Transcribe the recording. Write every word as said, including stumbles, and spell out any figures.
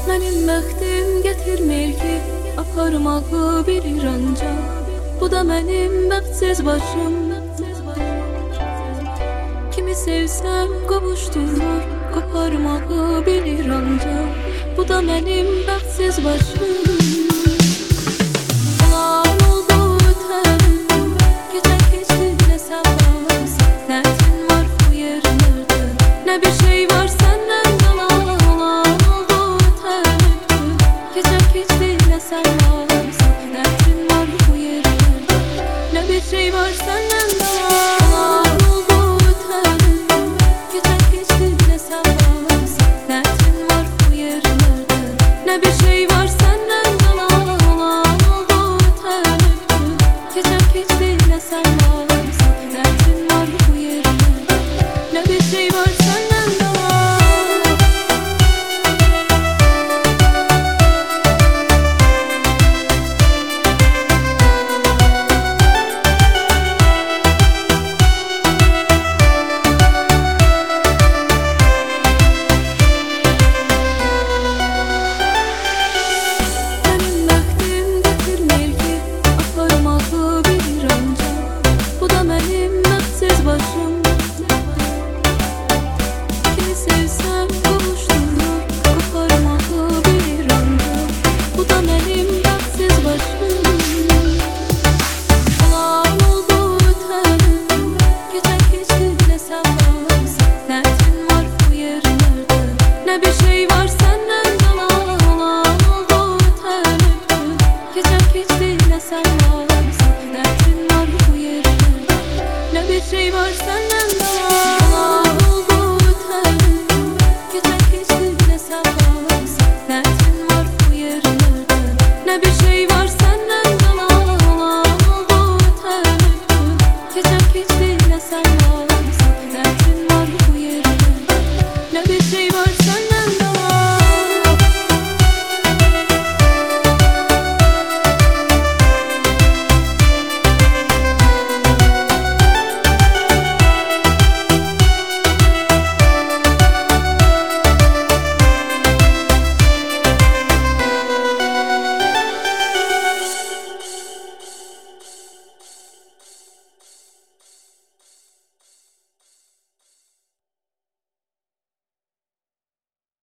Mənim bəxtim gətirmir ki, aparmağı bilir ancaq. Bu da mənim bəxtsiz başım. Kimi sevsəm qovuşdurur, qoparmağı bilir ancaq. Bu da mənim bəxtsiz başım. Geçen geçti ne sen var.